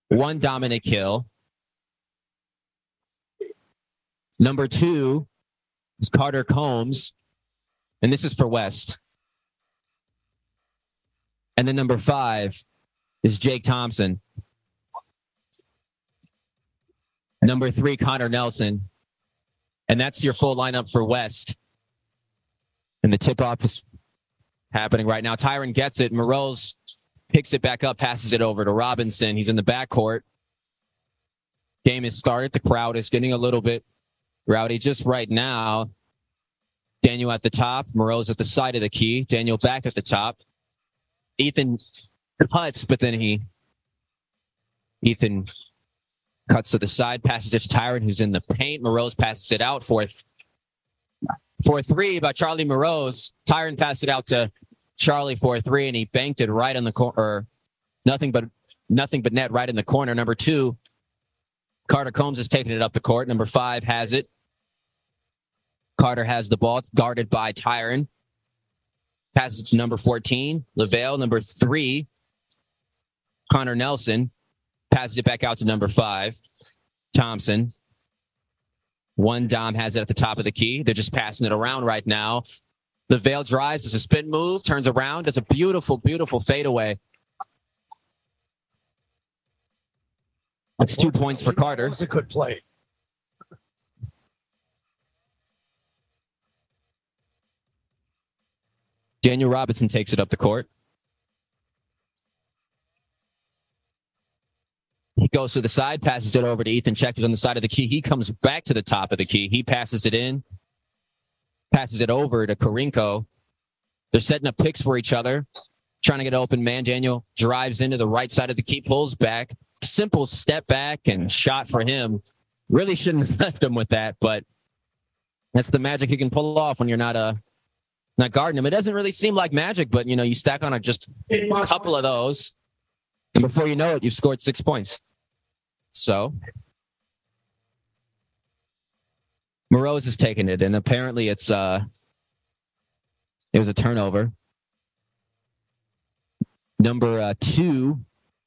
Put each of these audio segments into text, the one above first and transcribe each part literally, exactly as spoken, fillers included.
One Dominic Hill. Number two is Carter Combs. And this is for West. And then number five is Jake Thompson. Number three, Connor Nelson. And that's your full lineup for West. And the tip-off is happening right now. Tyron gets it. Morose picks it back up, passes it over to Robinson. He's in the backcourt. Game is started. The crowd is getting a little bit rowdy just right now. Daniel at the top. Morose at the side of the key. Daniel back at the top. Ethan cuts, but then he... Ethan cuts to the side, passes it to Tyron, who's in the paint. Morose passes it out for, for three by Charlie Morose. Tyron passed it out to Charlie for three, and he banked it right on the corner. Nothing but nothing but net right in the corner. Number two, Carter Combs is taking it up the court. Number five has it. Carter has the ball, guarded by Tyron. Passes it to number fourteen, LaVale. Number three, Connor Nelson. Passes it back out to number five, Thompson. One Dom has it at the top of the key. They're just passing it around right now. LaVale drives, does a spin move, turns around, does a beautiful, beautiful fadeaway. That's two points for Carter. That was a good play. Daniel Robinson takes it up the court. He goes to the side, passes it over to Ethan Check, who's on the side of the key. He comes back to the top of the key. He passes it in, passes it over to Karinko. They're setting up picks for each other, trying to get an open man. Daniel drives into the right side of the key, pulls back. Simple step back and shot for him. Really shouldn't have left him with that, but that's the magic he can pull off when you're not uh, not guarding him. It doesn't really seem like magic, but, you know, you stack on a, just a couple of those, and before you know it, you've scored six points. So Morose is taking it, and apparently it's uh it was a turnover. Number uh, two,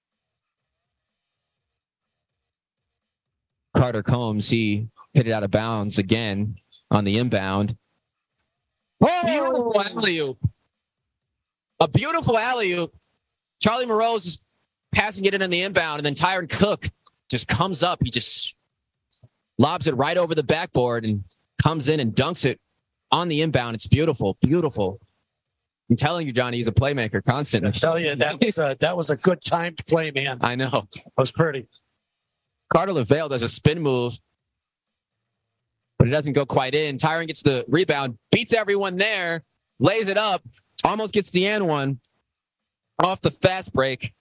Carter Combs, he hit it out of bounds again on the inbound. Oh, beautiful alley-oop. A beautiful alley-oop. Charlie Morose is passing it in on the inbound, and then Tyron Cook just comes up. He just lobs it right over the backboard and comes in and dunks it on the inbound. It's beautiful, beautiful. I'm telling you, Johnny, he's a playmaker constantly. I tell you, that was a, that was a good timed play, man. I know. It was pretty. Carter LaVale does a spin move, but it doesn't go quite in. Tyron gets the rebound, beats everyone there, lays it up, almost gets the and one off the fast break.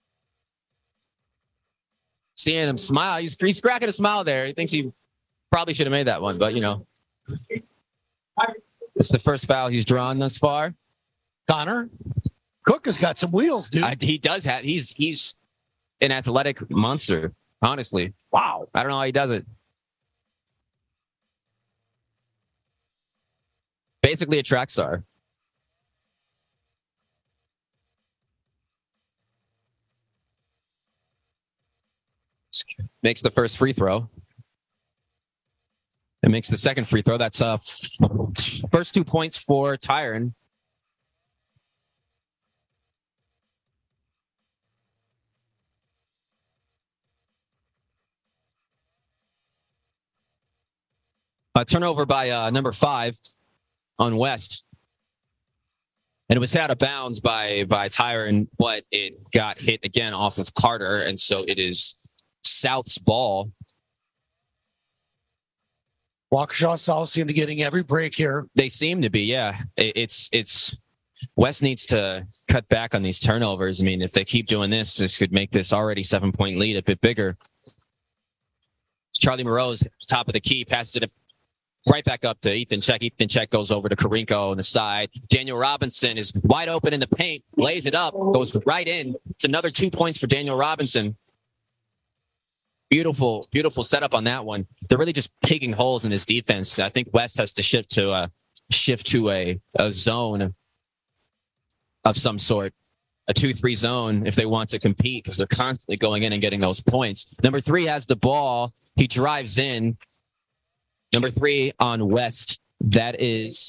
Seeing him smile. He's, he's cracking a smile there. He thinks he probably should have made that one, but, you know. It's the first foul he's drawn thus far. Connor, Cook has got some wheels, dude. I, he does have. He's he's an athletic monster, honestly. Wow. I don't know how he does it. Basically a track star. Makes the first free throw. And makes the second free throw. That's uh first two points for Tyron. A turnover by uh, number five on West. And it was out of bounds by by Tyron, but it got hit again off of Carter, and so it is South's ball. Waukesha South seem to be getting every break here. They seem to be, yeah. It, it's it's West needs to cut back on these turnovers. I mean, if they keep doing this, this could make this already seven-point lead a bit bigger. Charlie Morose, top of the key, passes it right back up to Ethan Check. Ethan Check goes over to Karinko on the side. Daniel Robinson is wide open in the paint, lays it up, goes right in. It's another two points for Daniel Robinson. Beautiful, beautiful setup on that one. They're really just picking holes in this defense. I think West has to shift to a shift to a, a zone of some sort. a two three zone if they want to compete because they're constantly going in and getting those points. Number three has the ball. He drives in. Number three on West. That is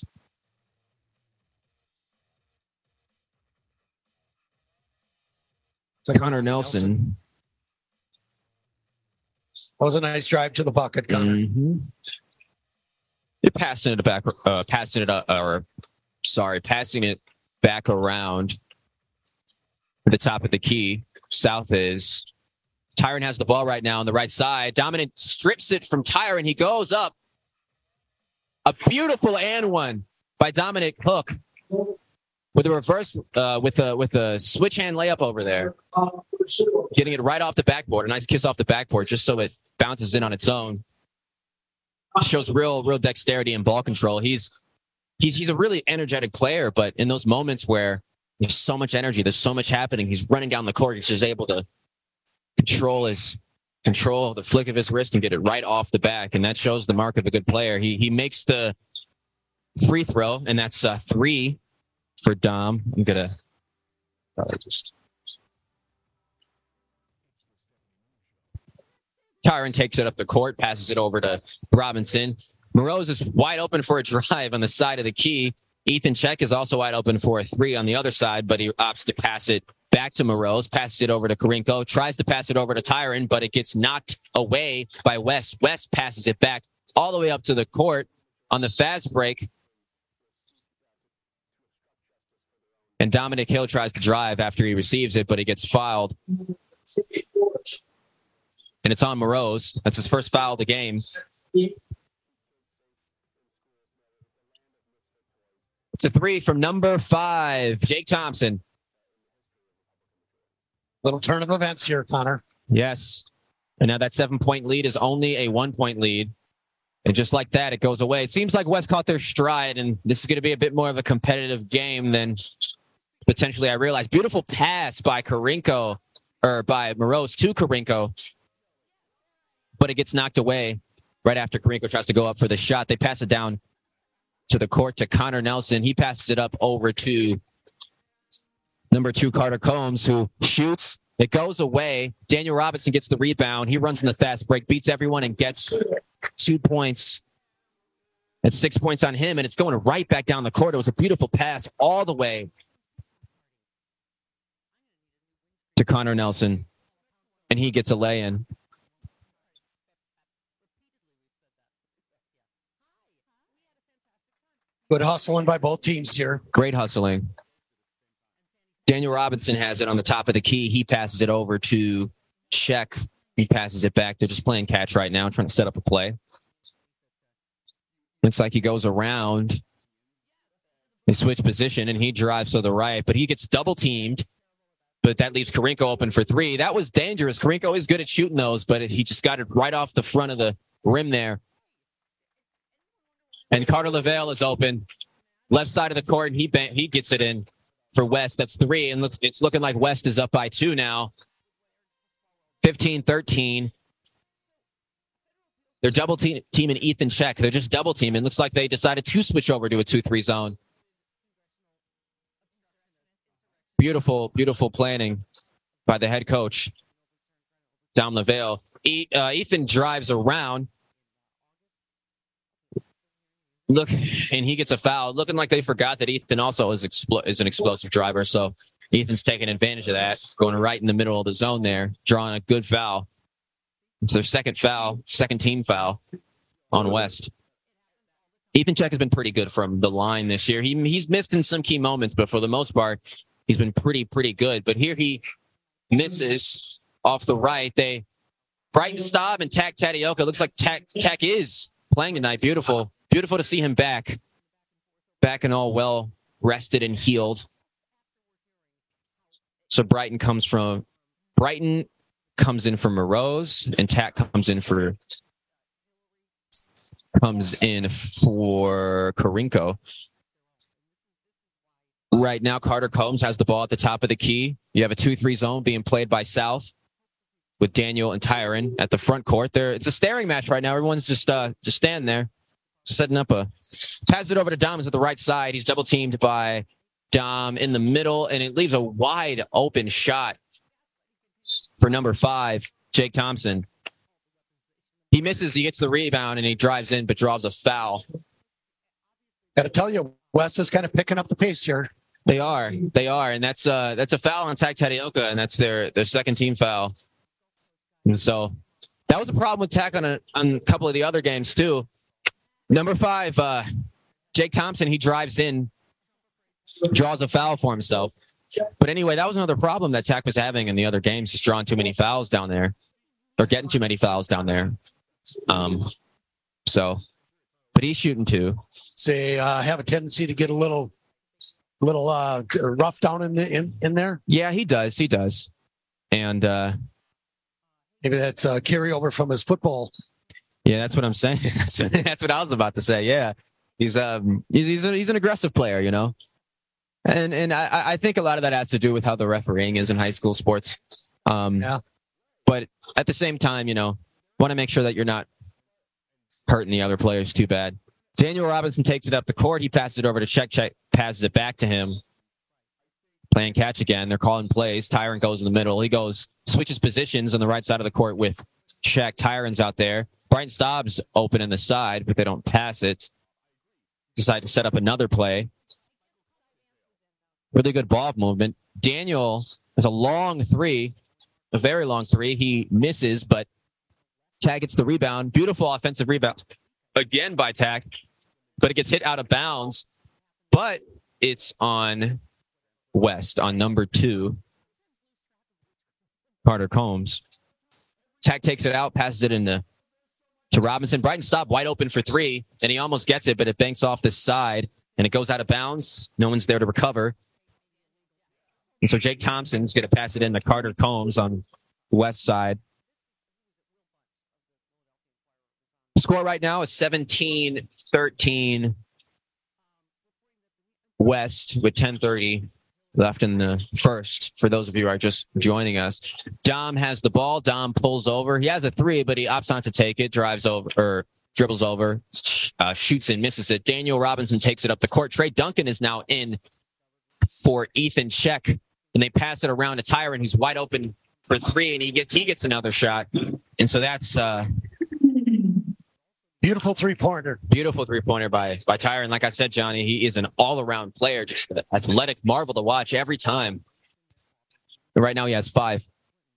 Connor Nelson. Nelson. That was a nice drive to the bucket, Connor. Mm-hmm. They're passing it back, uh, passing it, uh, or sorry, passing it back around the top of the key. South is. Tyron has the ball right now on the right side. Dominant strips it from Tyron. He goes up. A beautiful and one by Dominic Hook with a reverse, uh, with a with a switch hand layup over there, getting it right off the backboard. A nice kiss off the backboard, just so it bounces in on its own. Shows real real dexterity and ball control. He's he's he's a really energetic player, but in those moments where there's so much energy, there's so much happening, he's running down the court. He's just able to control his. Control the flick of his wrist and get it right off the back, and that shows the mark of a good player. He he makes the free throw, and that's uh, three for Dom. I'm gonna uh, just Tyron takes it up the court, passes it over to Robinson. Moroz is wide open for a drive on the side of the key. Ethan Check is also wide open for a three on the other side, but he opts to pass it back to Moroz, passes it over to Karinko, tries to pass it over to Tyron, but it gets knocked away by West. West passes it back all the way up to the court on the fast break. And Dominic Hill tries to drive after he receives it, but it gets fouled. And it's on Moroz. That's his first foul of the game. It's a three from number five, Jake Thompson. Little turn of events here, Connor. Yes. And now that seven-point lead is only a one-point lead. And just like that, it goes away. It seems like West caught their stride, and this is going to be a bit more of a competitive game than potentially I realized. Beautiful pass by Karinko, or by Moroz to Karinko, but it gets knocked away right after Karinko tries to go up for the shot. They pass it down to the court to Connor Nelson. He passes it up over to number two, Carter Combs, who shoots. It goes away. Daniel Robinson gets the rebound. He runs in the fast break, beats everyone, and gets two points. It's six points on him, and it's going right back down the court. It was a beautiful pass all the way to Connor Nelson, and he gets a lay-in. Good hustling by both teams here. Great hustling. Daniel Robinson has it on the top of the key. He passes it over to Check. He passes it back. They're just playing catch right now, trying to set up a play. Looks like he goes around. They switch position, and he drives to the right, but he gets double-teamed. But that leaves Karinko open for three. That was dangerous. Karinko is good at shooting those, but he just got it right off the front of the rim there. And Carter LaVale is open. Left side of the court, and he he gets it in for West. That's three, and looks, it's looking like West is up by two now. fifteen thirteen. They're double team, teaming Ethan Check. They're just double teaming. Looks like they decided to switch over to a two three zone. Beautiful, beautiful planning by the head coach, Dom LaVale. E, uh, Ethan drives around. Look, and he gets a foul. Looking like they forgot that Ethan also is, expl- is an explosive driver. So Ethan's taking advantage of that, going right in the middle of the zone there, drawing a good foul. It's their second foul, second team foul on West. Ethan Check has been pretty good from the line this year. He He's missed in some key moments, but for the most part, he's been pretty, pretty good. But here he misses off the right. They Brighton Staub and Tak Tadioka. Looks like Tak, Tak is playing tonight. Beautiful. Beautiful to see him back. Back and all well rested and healed. So Brighton comes from Brighton comes in for Moroz, and Tak comes in for comes in for Karinko. Right now, Carter Combs has the ball at the top of the key. You have a two three zone being played by South with Daniel and Tyron at the front court. There, it's a staring match right now. Everyone's just uh, just standing there, setting up a. Pass it over to Doms at the right side. He's double teamed by Dom in the middle, and it leaves a wide open shot for number five, Jake Thompson. He misses, he gets the rebound, and he drives in, but draws a foul. Got to tell you, West is kind of picking up the pace here. They are, they are, and that's uh that's a foul on Tac Tadioka, and that's their their second team foul. And so that was a problem with Tac on a on a couple of the other games too. Number five, uh, Jake Thompson, he drives in, draws a foul for himself. But anyway, that was another problem that Tac was having in the other games. He's drawing too many fouls down there, or getting too many fouls down there. Um, so, but he's shooting too. They uh, have a tendency to get a little, little uh, rough down in, the, in in there. Yeah, he does. He does. And uh, maybe that's a carryover from his football. Yeah, that's what I'm saying. That's what I was about to say. Yeah, he's um he's he's, a, he's an aggressive player, you know. And and I, I think a lot of that has to do with how the refereeing is in high school sports. Um, yeah. But at the same time, you know, want to make sure that you're not hurting the other players too bad. Daniel Robinson takes it up the court. He passes it over to Check. Check passes it back to him. Playing catch again. They're calling plays. Tyron goes in the middle. He goes, switches positions on the right side of the court with Check. Tyron's out there. Brighton Staub's open in the side, but they don't pass it. Decide to set up another play. Really good ball movement. Daniel has a long three, a very long three. He misses, but Tac gets the rebound. Beautiful offensive rebound again by Tac, but it gets hit out of bounds. But it's on West, on number two, Carter Combs. Tac takes it out, passes it into to Robinson. Brighton Staub wide open for three, and he almost gets it, but it banks off the side, and it goes out of bounds. No one's there to recover. And so Jake Thompson's going to pass it in to Carter Combs on the west side. The score right now is seventeen thirteen West with ten thirty left in the first, for those of you who are just joining us. Dom has the ball. Dom pulls over. He has a three, but he opts not to take it, drives over, or dribbles over, uh, shoots and misses it. Daniel Robinson takes it up the court. Trey Duncan is now in for Ethan Check, and they pass it around to Tyron, who's wide open for three, and he gets he gets another shot. And so that's uh, beautiful three-pointer. Beautiful three-pointer by by Tyron. Like I said, Johnny, he is an all-around player, just an athletic marvel to watch every time. And right now he has five.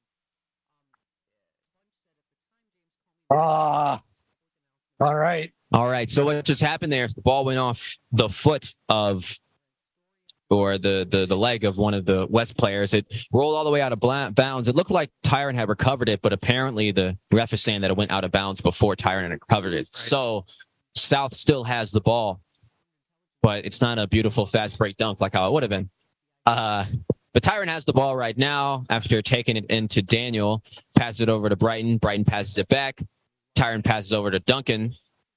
Ah, all right. All right. So what just happened there? The ball went off the foot of, or the, the, the leg of one of the West players. It rolled all the way out of bounds. It looked like Tyron had recovered it, but apparently the ref is saying that it went out of bounds before Tyron had recovered it. Right. So South still has the ball, but it's not a beautiful fast break dunk like how it would have been. Uh, but Tyron has the ball right now after taking it into Daniel, passes it over to Brighton. Brighton passes it back. Tyron passes over to Duncan.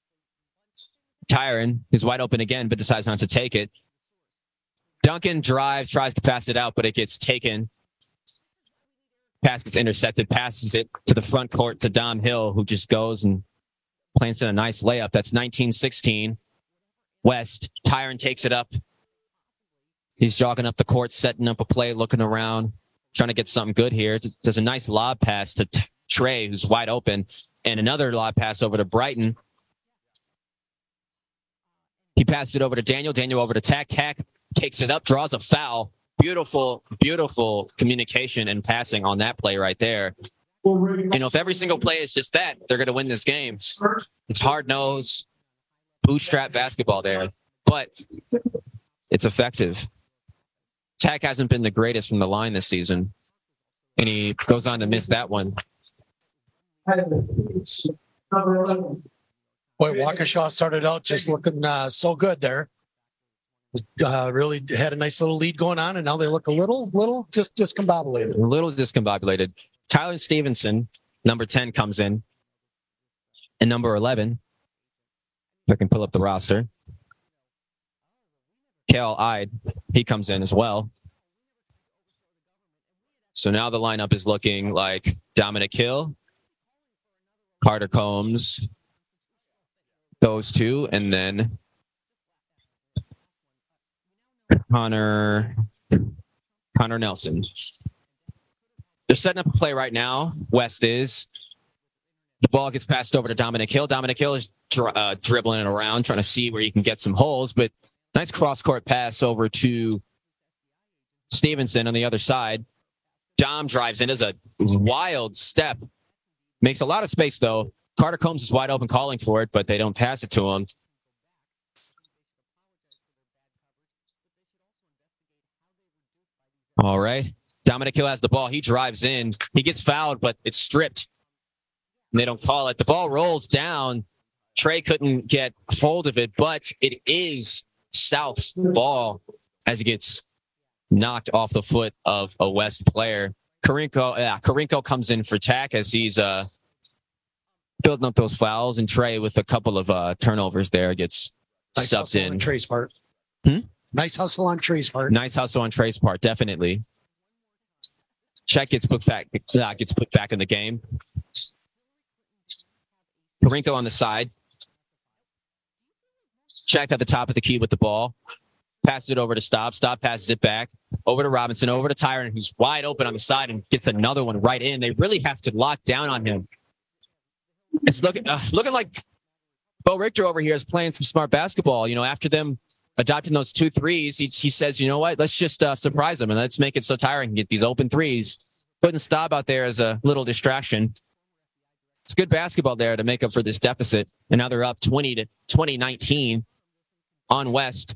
Tyron is wide open again, but decides not to take it. Duncan drives, tries to pass it out, but it gets taken. Pass gets intercepted, passes it to the front court to Dom Hill, who just goes and plants in a nice layup. That's nineteen sixteen West. Tyron takes it up. He's jogging up the court, setting up a play, looking around, trying to get something good here. Does a nice lob pass to T- Trey, who's wide open, and another lob pass over to Brighton. He passes it over to Daniel. Daniel over to Tac. Tac takes it up, draws a foul. Beautiful, beautiful communication and passing on that play right there. You know, if every single play is just that, they're going to win this game. It's hard-nosed, bootstrap basketball there, but it's effective. Tac hasn't been the greatest from the line this season, and he goes on to miss that one. Boy, Waukesha started out just looking uh, so good there. Uh, really had a nice little lead going on, and now they look a little, little just discombobulated. A little discombobulated. Tyler Stevenson, number ten, comes in. And number eleven, if I can pull up the roster, Kale Ide, he comes in as well. So now the lineup is looking like Dominic Hill, Carter Combs, those two, and then Connor, Connor Nelson. They're setting up a play right now. West is. The ball gets passed over to Dominic Hill. Dominic Hill is dr- uh, dribbling it around, trying to see where he can get some holes, but nice cross-court pass over to Stevenson on the other side. Dom drives in as a wild step. Makes a lot of space, though. Carter Combs is wide open calling for it, but they don't pass it to him. All right. Dominic Hill has the ball. He drives in. He gets fouled, but it's stripped. And they don't call it. The ball rolls down. Trey couldn't get hold of it, but it is South's ball as he gets knocked off the foot of a West player. Karinko, yeah, Karinko comes in for Tack as he's uh, building up those fouls, and Trey with a couple of uh, turnovers there gets nice subbed in. On Trey's part. Hmm? Nice hustle on Trey's part. Nice hustle on Trey's part, definitely. Check gets put back, uh, gets put back in the game. Karinko on the side. Check at the top of the key with the ball. Passes it over to Staub. Staub passes it back. Over to Robinson. Over to Tyron, who's wide open on the side and gets another one right in. They really have to lock down on him. It's looking uh, looking like Bo Richter over here is playing some smart basketball. You know, after them adopting those two threes, he, he says, you know what, let's just uh, surprise them and let's make it so Tyron can get these open threes. Putting Staub out there as a little distraction. It's good basketball there to make up for this deficit. And now they're up twenty to twenty nineteen on West.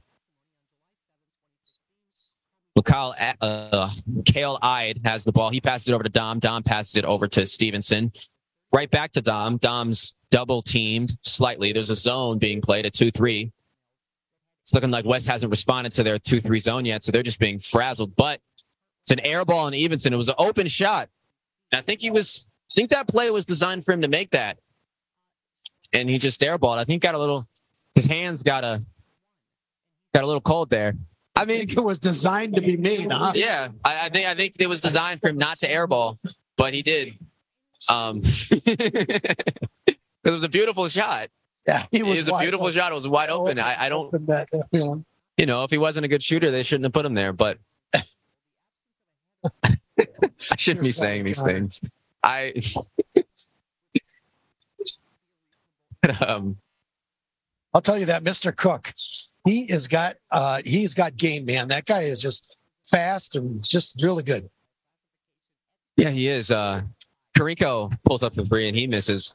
Mikhail, uh, Kale Ide has the ball. He passes it over to Dom. Dom passes it over to Stevenson. Right back to Dom. Dom's double teamed slightly. There's a zone being played at two three. It's looking like West hasn't responded to their two three zone yet, so they're just being frazzled. But it's an air ball on Evenson. It was an open shot. And I think he was, I think that play was designed for him to make that. And he just airballed. I think got a little, his hands got a, got a little cold there. I mean, I think it was designed to be made, huh? Yeah, I, I think I think it was designed for him not to airball, but he did. Um, it was a beautiful shot. Yeah, he was. It was a beautiful open. shot. It was wide open. I, I don't. That, you know, if he wasn't a good shooter, they shouldn't have put him there. But I shouldn't be saying these things. I. um, I'll tell you that Mister Cook. He has got uh, he's got game, man. That guy is just fast and just really good. Yeah, he is. Uh, Karinko pulls up the three and he misses.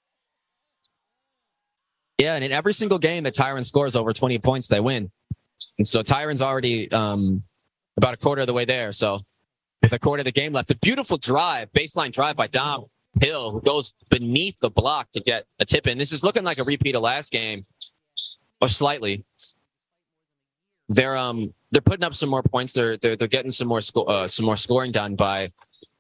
Yeah, and in every single game that Tyron scores over twenty points, they win. And so Tyron's already um, about a quarter of the way there. So with a quarter of the game left, a beautiful drive, baseline drive by Dom Hill, who goes beneath the block to get a tip in. This is looking like a repeat of last game, or slightly. They're um they're putting up some more points. They're they're they're getting some more sco- uh, some more scoring done by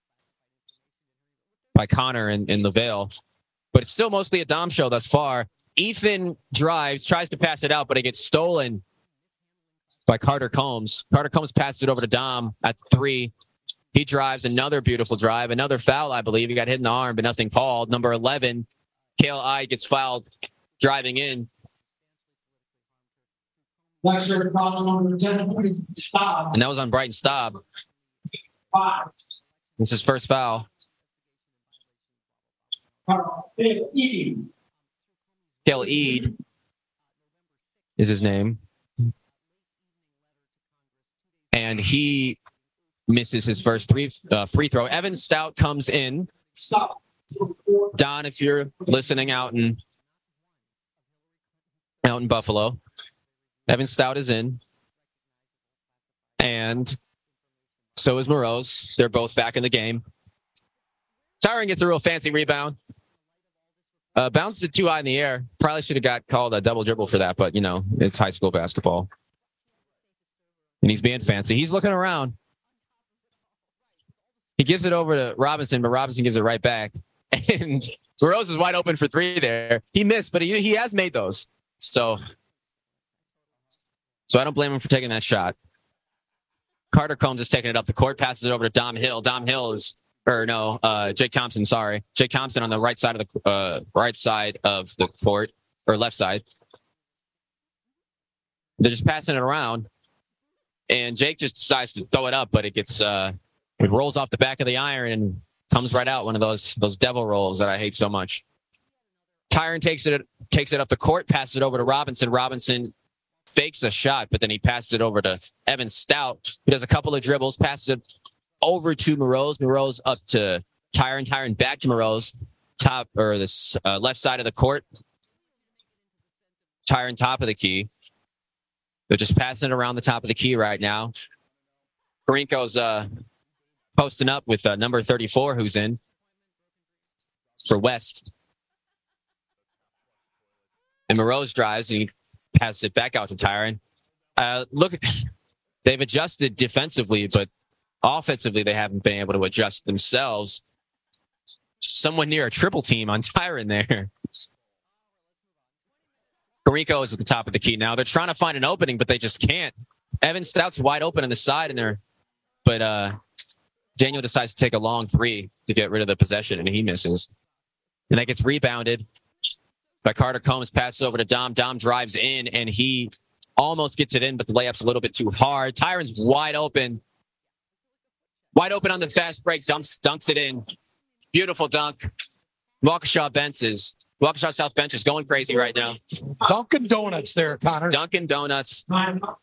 by Connor and, and LaVale, but it's still mostly a Dom show thus far. Ethan drives, tries to pass it out, but it gets stolen by Carter Combs. Carter Combs passes it over to Dom at three. He drives, another beautiful drive, another foul, I believe. He got hit in the arm, but nothing called. Number eleven, Kale Ide gets fouled driving in. And that was on Brighton Staub. It's his first foul. Kale Ede is his name. And he misses his first three uh, free throw. Evan Stout comes in. Don, if you're listening out in out in Buffalo, Evan Stout is in. And so is Morose. They're both back in the game. Tyron gets a real fancy rebound. Uh, bounces it too high in the air. Probably should have got called a double dribble for that, but, you know, it's high school basketball. And he's being fancy. He's looking around. He gives it over to Robinson, but Robinson gives it right back. And Morose is wide open for three there. He missed, but he, he has made those. So... So I don't blame him for taking that shot. Carter Combs is taking it up the court, passes it over to Dom Hill. Dom Hill is, or no, uh, Jake Thompson, sorry. Jake Thompson on the right side of the uh, right side of the court, or left side. They're just passing it around. And Jake just decides to throw it up, but it gets uh, it rolls off the back of the iron and comes right out. One of those those devil rolls that I hate so much. Tyron takes it takes it up the court, passes it over to Robinson. Robinson fakes a shot, but then he passes it over to Evan Stout, who does a couple of dribbles, passes it over to Moroz. Moroz up to Tyron. Tyron back to Moroz, top or the uh, left side of the court. Tyron top of the key. They're just passing it around the top of the key right now. Karinko's uh, posting up with uh, number thirty-four, who's in for West. And Moroz drives and he passes it back out to Tyron. Uh, look, they've adjusted defensively, but offensively they haven't been able to adjust themselves. Someone near a triple team on Tyron there. Karinko is at the top of the key now. They're trying to find an opening, but they just can't. Evan Stout's wide open on the side in there, but uh, Daniel decides to take a long three to get rid of the possession, and he misses. And that gets rebounded by Carter Combs, passes over to Dom. Dom drives in, and he almost gets it in, but the layup's a little bit too hard. Tyron's wide open. Wide open on the fast break, dumps, dunks it in. Beautiful dunk. Waukesha benches. Waukesha South bench is going crazy right now. Dunkin' Donuts there, Connor. Dunkin' Donuts. Mm.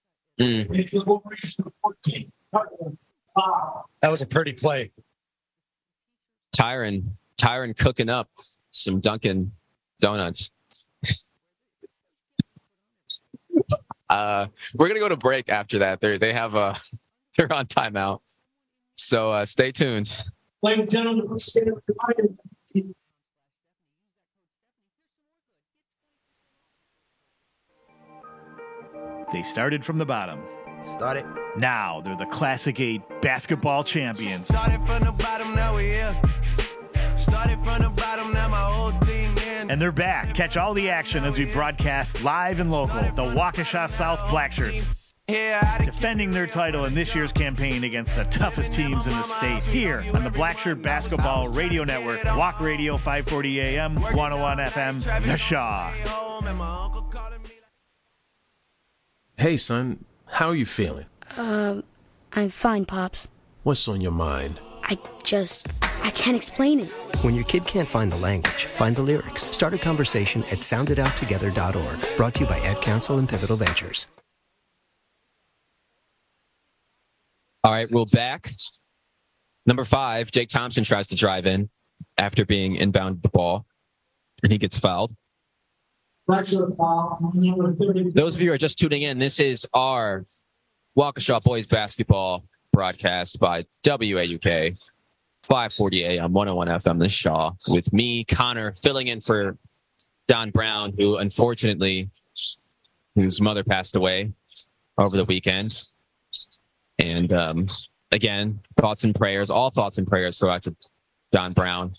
That was a pretty play. Tyron, Tyron cooking up some Dunkin' Donuts. uh, we're gonna go to break after that. They they have a they're on timeout, so uh, stay tuned. Ladies and gentlemen, they started from the bottom. Started. Now they're the Classic eight basketball champions. Started from the bottom, now we're here. Started from the bottom, now my whole team in. And they're back. Catch all the action as we broadcast live and local. The Waukesha South Blackshirts. Defending their title in this year's campaign against the toughest teams in the state. Here on the Blackshirt Basketball Radio Network. Walk Radio, five forty A M, one oh one F M, The Shaw. Hey, son, how are you feeling? Um, I'm fine, Pops. What's on your mind? I just, I can't explain it. When your kid can't find the language, find the lyrics. Start a conversation at sound it out together dot org. Brought to you by Ed Council and Pivotal Ventures. All right, we're back. Number five, Jake Thompson tries to drive in after being inbound the ball, and he gets fouled. Those of you who are just tuning in, this is our Waukesha boys basketball broadcast by W A U K, five forty A M, one oh one F M, The Shaw, with me, Connor, filling in for Don Brown, who unfortunately, whose mother passed away over the weekend. And um, again, thoughts and prayers, all thoughts and prayers go out to Don Brown.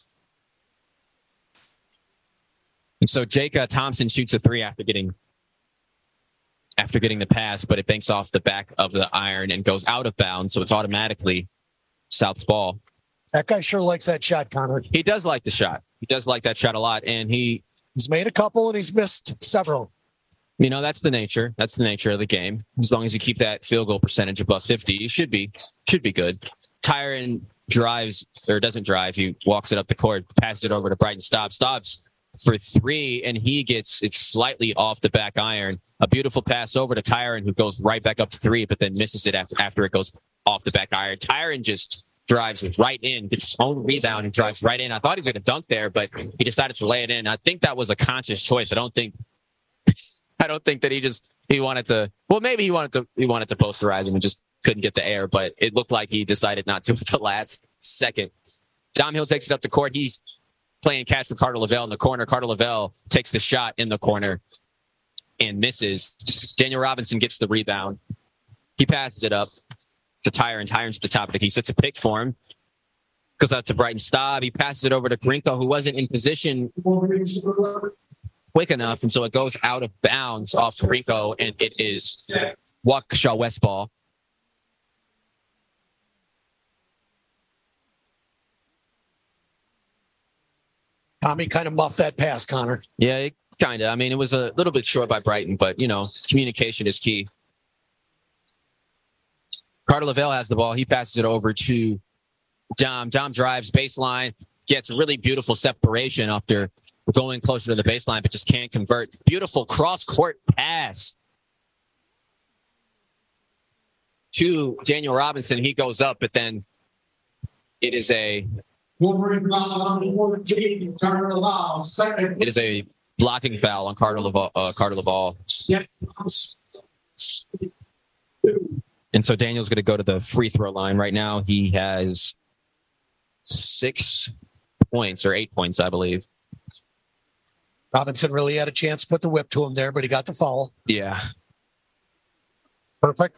And so Jake uh, Thompson shoots a three after getting after getting the pass, but it banks off the back of the iron and goes out of bounds, so it's automatically South's ball. That guy sure likes that shot, Connor. He does like the shot. He does like that shot a lot, and he he's made a couple and he's missed several. You know, that's the nature. That's the nature of the game. As long as you keep that field goal percentage above fifty, you should be should be good. Tyron drives or doesn't drive. He walks it up the court, passes it over to Brighton Stobbs. Stobbs for three, and he gets it slightly off the back iron. A beautiful pass over to Tyron, who goes right back up to three, but then misses it after after it goes off the back iron. Tyron just drives right in, gets his own rebound, and drives right in. I thought he was going to dunk there, but he decided to lay it in. I think that was a conscious choice. I don't think. I don't think that he just he wanted to. Well, maybe he wanted to. He wanted to posterize him and just couldn't get the air. But it looked like he decided not to at the last second. Dom Hill takes it up the court. He's playing catch for Carter Lavelle in the corner. Carter Lavelle takes the shot in the corner and misses. Daniel Robinson gets the rebound. He passes it up to Tyron. Tyron's at the top of the key. Sets a pick for him. Goes out to Brighton Staub. He passes it over to Karinko, who wasn't in position quick enough, and so it goes out of bounds off Karinko, and it is Waukesha West ball. Tommy kind of muffed that pass, Connor. Yeah, kind of. I mean, it was a little bit short by Brighton, but, you know, communication is key. Carter Lavelle has the ball. He passes it over to Dom. Dom drives baseline, gets really beautiful separation after going closer to the baseline, but just can't convert. Beautiful cross-court pass to Daniel Robinson. He goes up, but then it is a it is a blocking foul on Carter Lavelle. Uh, Carter Lavelle. And so Daniel's going to go to the free throw line. Right now he has six points or eight points, I believe. Robinson really had a chance to put the whip to him there, but he got the foul. Yeah. Perfect.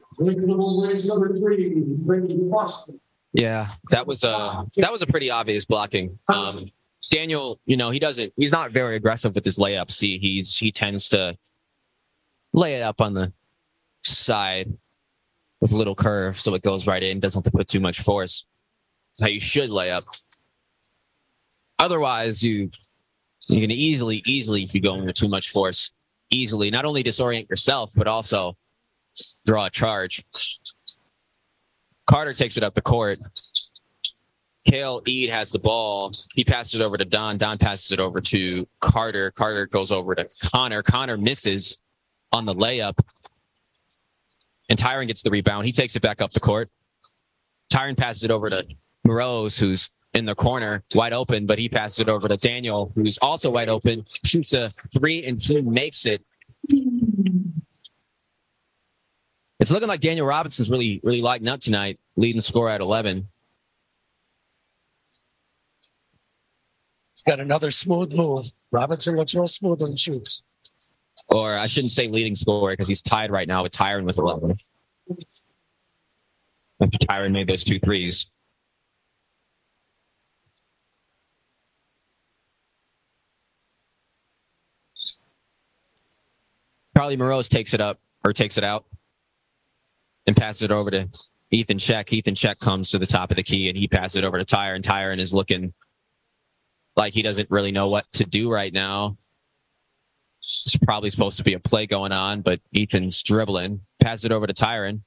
Yeah, that was a that was a pretty obvious blocking. Um, Daniel, you know, he doesn't. He's not very aggressive with his layups. He he's he tends to lay it up on the side with a little curve, so it goes right in. Doesn't have to put too much force. How you should lay up. Otherwise, you you can easily easily if you go into too much force, easily not only disorient yourself but also draw a charge. Carter takes it up the court. Cale Eade has the ball. He passes it over to Don. Don passes it over to Carter. Carter goes over to Connor. Connor misses on the layup. And Tyron gets the rebound. He takes it back up the court. Tyron passes it over to Morose, who's in the corner, wide open, but he passes it over to Daniel, who's also wide open, shoots a three, and he makes it. It's looking like Daniel Robinson's really, really lighting up tonight, leading scorer at eleven. He's got another smooth move. Robinson looks real smooth when he shoots. Or I shouldn't say leading scorer because he's tied right now with Tyron with eleven. After Tyron made those two threes. Charlie Morose takes it up, or takes it out. And passes it over to Ethan Sheck. Ethan Sheck comes to the top of the key, and he passes it over to Tyron. Tyron is looking like he doesn't really know what to do right now. It's probably supposed to be a play going on, but Ethan's dribbling. Passes it over to Tyron.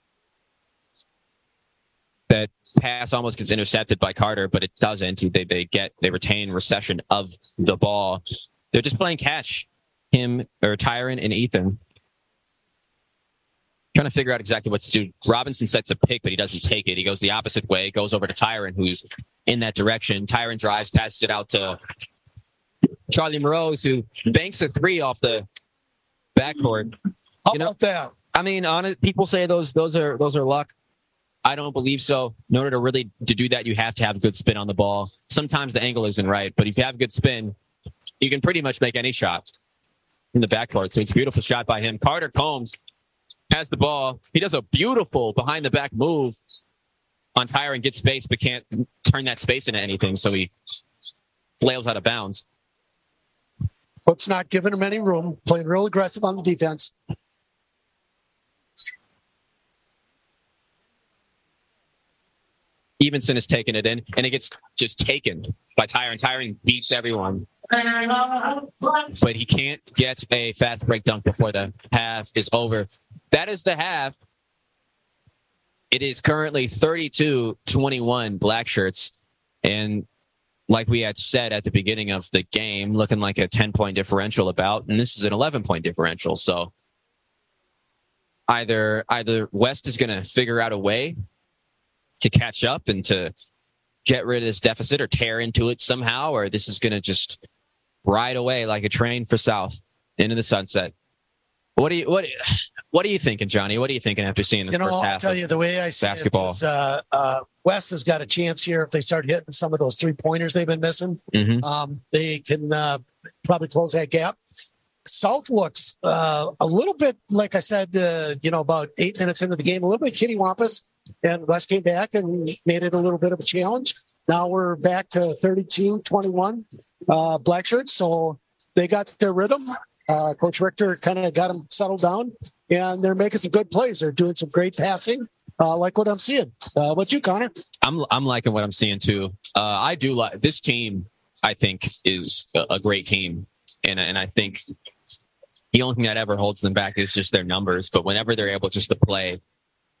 That pass almost gets intercepted by Carter, but it doesn't. They they get they retain recession of the ball. They're just playing catch. Him or Tyron and Ethan. Trying to figure out exactly what to do. Robinson sets a pick, but he doesn't take it. He goes the opposite way, goes over to Tyron, who's in that direction. Tyron drives, passes it out to Charlie Morose, who banks a three off the backcourt. How you know, about that? I mean, honest, people say those those are those are luck. I don't believe so. In order to really to do that, you have to have a good spin on the ball. Sometimes the angle isn't right, but if you have a good spin, you can pretty much make any shot in the backcourt. So it's a beautiful shot by him. Carter Combs has the ball. He does a beautiful behind-the-back move on Tyron, gets space, but can't turn that space into anything, so he flails out of bounds. Foot's not giving him any room, playing real aggressive on the defense. Evenson is taking it in, and it gets just taken by Tyron. Tyron beats everyone. But he can't get a fast break dunk before the half is over. That is the half. It is currently thirty-two twenty-one Black Shirts. And like we had said at the beginning of the game, looking like a ten-point differential about, and this is an eleven-point differential. So either either West is going to figure out a way to catch up and to get rid of this deficit or tear into it somehow, or this is going to just ride away like a train for South into the sunset. What do you what what are you thinking, Johnny? What are you thinking after seeing this you know, first I'll half? tell you the way I see basketball. it is, uh, uh, West has got a chance here if they start hitting some of those three pointers they've been missing. Mm-hmm. Um, they can uh, probably close that gap. South looks uh, a little bit, like I said, uh, you know, about eight minutes into the game, a little bit kittywampus, and West came back and made it a little bit of a challenge. Now we're back to thirty-two twenty-one uh, Black Shirts, so they got their rhythm. Uh, Coach Richter kind of got them settled down, and they're making some good plays. They're doing some great passing, uh, like what I'm seeing. Uh, what you, Connor? I'm I'm liking what I'm seeing too. Uh, I do like this team. I think is a, a great team, and and I think the only thing that ever holds them back is just their numbers. But whenever they're able just to play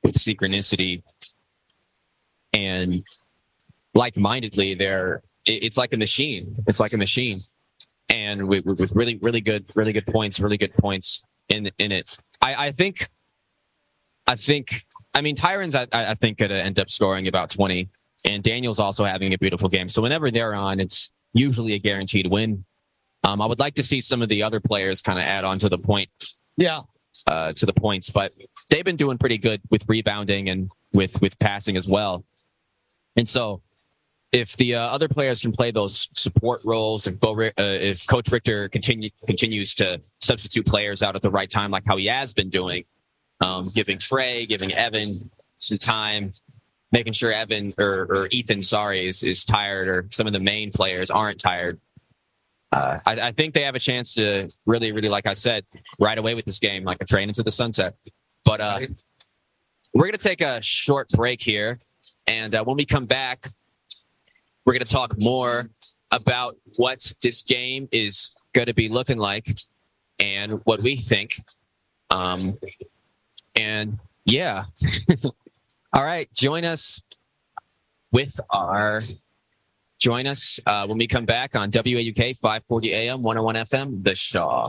with synchronicity and like-mindedly. They're it's like a machine. It's like a machine, and with, with really, really good, really good points, really good points in in it. I, I think, I think, I mean, Tyron's I, I think could end up scoring about twenty, and Daniel's also having a beautiful game. So whenever they're on, it's usually a guaranteed win. Um, I would like to see some of the other players kind of add on to the point. Yeah. Uh, to the points, but they've been doing pretty good with rebounding and with, with passing as well. And so if the uh, other players can play those support roles, if, Bo, uh, if Coach Richter continue, continues to substitute players out at the right time, like how he has been doing, um, giving Trey, giving Evan some time, making sure Evan or, or Ethan, sorry, is, is tired, or some of the main players aren't tired. Uh, I, I think they have a chance to really, really, like I said, ride away with this game like a train into the sunset. But uh, we're going to take a short break here. And uh, when we come back, we're going to talk more about what this game is going to be looking like and what we think. Um, and yeah. All right. Join us with our... Join us uh, when we come back on W A U K five forty A M, one oh one F M, The Shaw.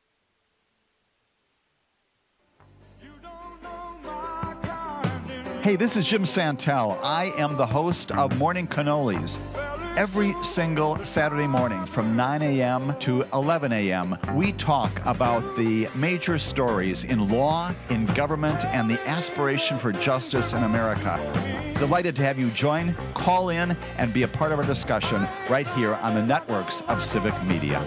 Hey, this is Jim Santel. I am the host of Morning Cannolis. Every single Saturday morning from nine a.m. to eleven a.m., we talk about the major stories in law, in government, and the aspiration for justice in America. Delighted to have you join, call in, and be a part of our discussion right here on the networks of Civic Media.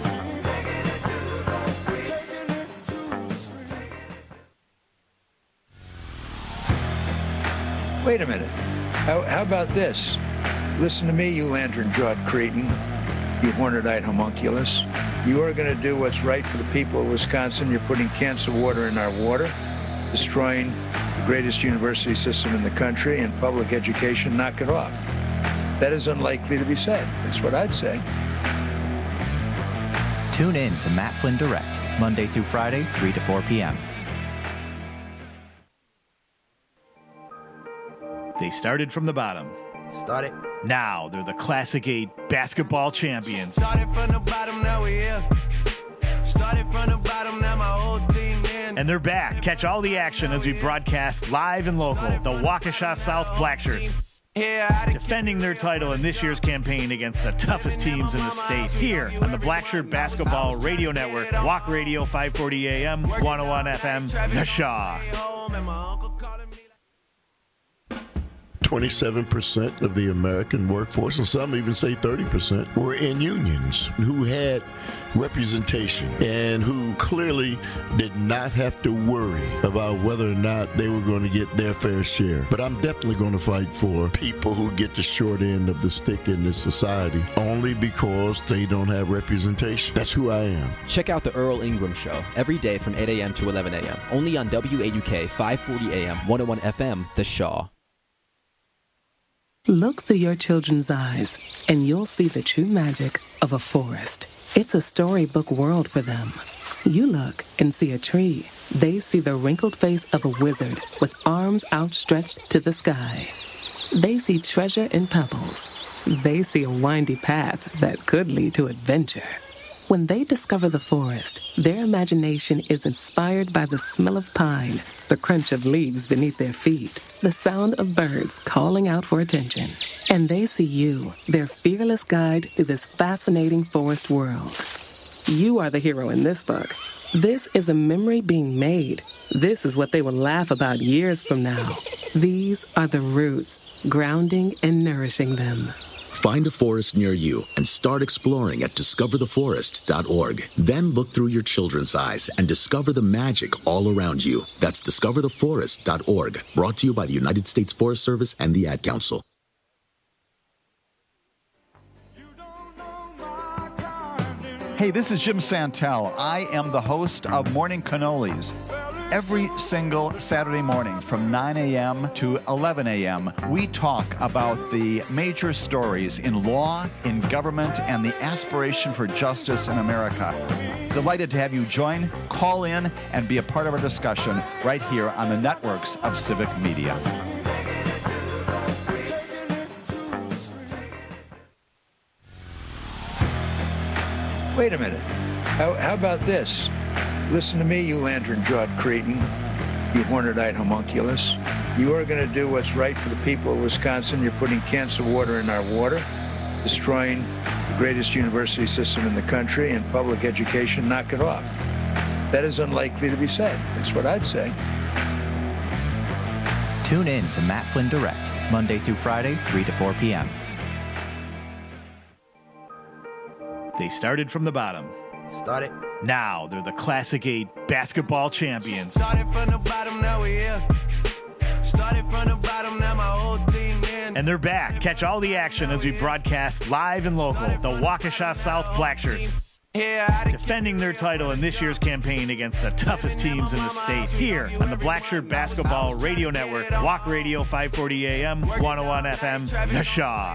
Wait a minute. How, how about this? Listen to me, you lantern-jawed cretin, you horned-eyed homunculus. You are going to do what's right for the people of Wisconsin. You're putting cancer water in our water, destroying the greatest university system in the country, and public education. Knock it off. That is unlikely to be said. That's what I'd say. Tune in to Matt Flynn Direct, Monday through Friday, three to four p.m. They started from the bottom. Start it. Now they're the Classic eight basketball champions. Started from the bottom, now we're here. Started from the bottom, now my whole team in. And they're back. Catch all the action as we broadcast live and local. The Waukesha South Blackshirts. Defending their title in this year's campaign against the toughest teams in the state. Here on the Blackshirt Basketball Radio Network. Walk Radio, five forty A M, one oh one F M, The Shaw. twenty-seven percent of the American workforce, and some even say thirty percent, were in unions who had representation and who clearly did not have to worry about whether or not they were going to get their fair share. But I'm definitely going to fight for people who get the short end of the stick in this society only because they don't have representation. That's who I am. Check out the Earl Ingram Show every day from eight a.m. to eleven a.m. only on W A U K five forty A M, one oh one F M, The Shaw. Look through your children's eyes, and you'll see the true magic of a forest. It's a storybook world for them. You look and see a tree. They see the wrinkled face of a wizard with arms outstretched to the sky. They see treasure in pebbles. They see a windy path that could lead to adventure. When they discover the forest, their imagination is inspired by the smell of pine, the crunch of leaves beneath their feet, the sound of birds calling out for attention. And they see you, their fearless guide through this fascinating forest world. You are the hero in this book. This is a memory being made. This is what they will laugh about years from now. These are the roots, grounding and nourishing them. Find a forest near you and start exploring at discover the forest dot org. Then look through your children's eyes and discover the magic all around you. That's discover the forest dot org. Brought to you by the United States Forest Service and the Ad Council. Hey, this is Jim Santel. I am the host of Morning Cannolis. Every single Saturday morning from nine a.m. to eleven a.m., we talk about the major stories in law, in government, and the aspiration for justice in America. Delighted to have you join, call in, and be a part of our discussion right here on the networks of Civic Media. Wait a minute. How, how about this? Listen to me, you lantern-jawed cretin, you horned-eyed homunculus. You are going to do what's right for the people of Wisconsin. You're putting cancer water in our water, destroying the greatest university system in the country and public education. Knock it off. That is unlikely to be said. That's what I'd say. Tune in to Matt Flynn Direct, Monday through Friday, three to four p.m. They started from the bottom. Start it. Now they're the Classic eight basketball champions. Started from the bottom, now we're here. Started from the bottom, now my whole team in. And they're back. Catch all the action as we broadcast live and local. The Waukesha South Blackshirts. Defending their title in this year's campaign against the toughest teams in the state. Here on the Blackshirt Basketball Radio Network. Walk Radio, five forty a.m., one oh one F M, The Shaw.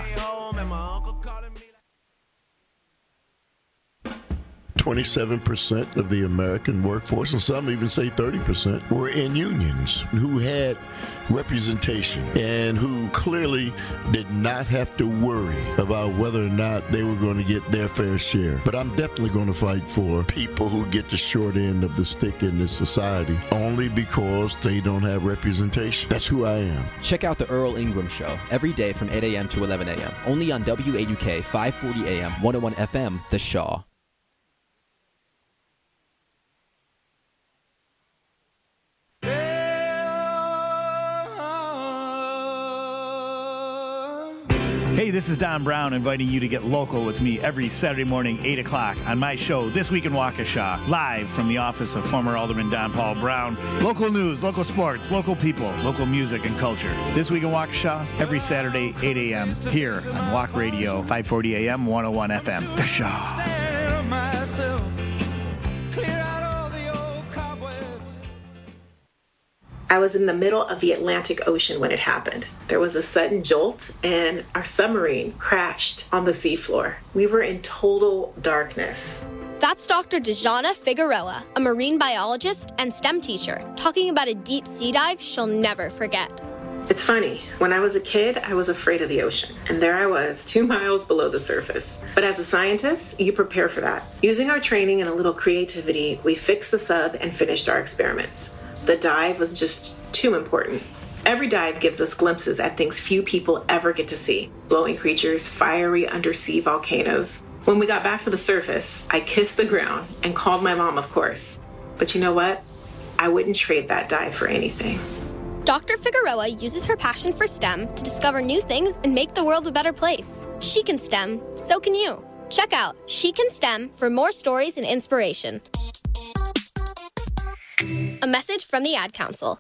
twenty-seven percent of the American workforce, and some even say thirty percent, were in unions who had representation and who clearly did not have to worry about whether or not they were going to get their fair share. But I'm definitely going to fight for people who get the short end of the stick in this society only because they don't have representation. That's who I am. Check out the Earl Ingram Show every day from eight a.m. to eleven a.m. only on W A U K five forty a.m. one oh one F M, The Shaw. Hey, this is Don Brown inviting you to get local with me every Saturday morning, eight o'clock, on my show, This Week in Waukesha, live from the office of former Alderman Don Paul Brown. Local news, local sports, local people, local music and culture. This Week in Waukesha, every Saturday, eight a.m., here on Walk Radio, five forty a.m., one oh one F M. The Shaw. I was in the middle of the Atlantic Ocean when it happened. There was a sudden jolt and our submarine crashed on the seafloor. We were in total darkness. That's Doctor Dejana Figueroa, a marine biologist and STEM teacher, talking about a deep sea dive she'll never forget. It's funny, when I was a kid, I was afraid of the ocean. And there I was, two miles below the surface. But as a scientist, you prepare for that. Using our training and a little creativity, we fixed the sub and finished our experiments. The dive was just too important. Every dive gives us glimpses at things few people ever get to see. Glowing creatures, fiery undersea volcanoes. When we got back to the surface, I kissed the ground and called my mom, of course. But you know what? I wouldn't trade that dive for anything. Doctor Figueroa uses her passion for STEM to discover new things and make the world a better place. She can STEM, so can you. Check out She Can STEM for more stories and inspiration. A message from the Ad Council.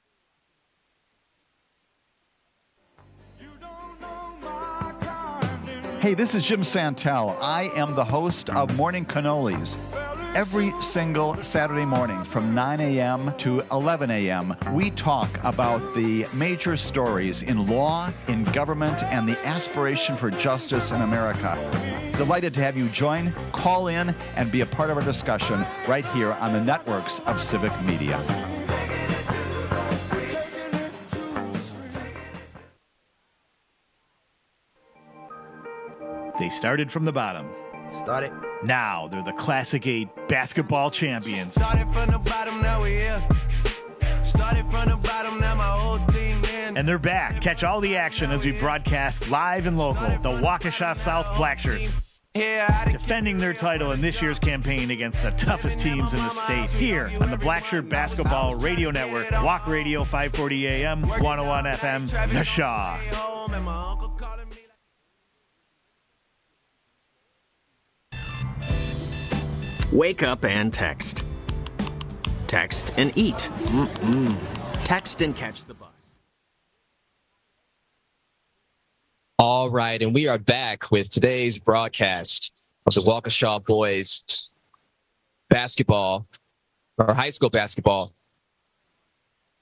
Hey, this is Jim Santel. I am the host of Morning Cannolis. Every single Saturday morning from nine a.m. to eleven a.m., we talk about the major stories in law, in government, and the aspiration for justice in America. Delighted to have you join, call in, and be a part of our discussion right here on the networks of Civic Media. They started from the bottom. Start it. Now they're the Classic eight basketball champions. Started from the bottom, now we're here. Started from the bottom, now my whole team in. And they're back. Catch all the action as we broadcast live and local. The Waukesha South Blackshirts. Defending their title in this year's campaign against the toughest teams in the state. Here on the Blackshirt Basketball Radio Network. Walk Radio, five forty a.m., one oh one F M, The Shaw. Wake up and text. Text and eat. Mm-mm. Text and catch the bus. All right, and we are back with today's broadcast of the Waukesha boys basketball, or high school basketball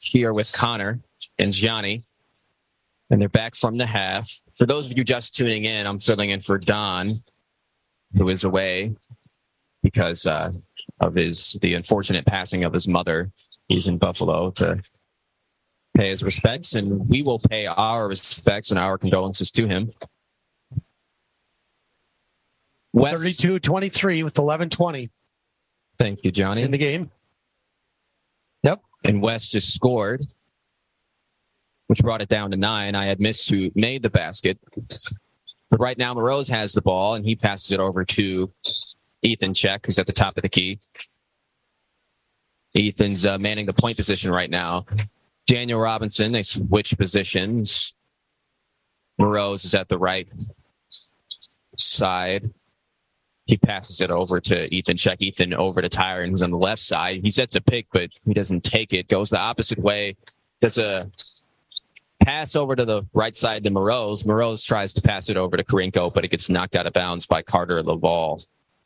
here with Connor and Johnny. And they're back from the half. For those of you just tuning in, I'm filling in for Don, who is away because uh, of his the unfortunate passing of his mother. He's in Buffalo to pay his respects, and we will pay our respects and our condolences to him. thirty-two twenty-three with eleven twenty. Thank you, Johnny. In the game. Yep. And West just scored, which brought it down to nine. I had missed who made the basket. But right now, Moroz has the ball, and he passes it over to Ethan Check, who's at the top of the key. Ethan's uh, manning the point position right now. Daniel Robinson, they switch positions. Moroz is at the right side. He passes it over to Ethan Check. Ethan over to Tyron, who's on the left side. He sets a pick, but he doesn't take it. Goes the opposite way. Does a pass over to the right side to Moroz. Moroz tries to pass it over to Karinko, but it gets knocked out of bounds by Carter Laval.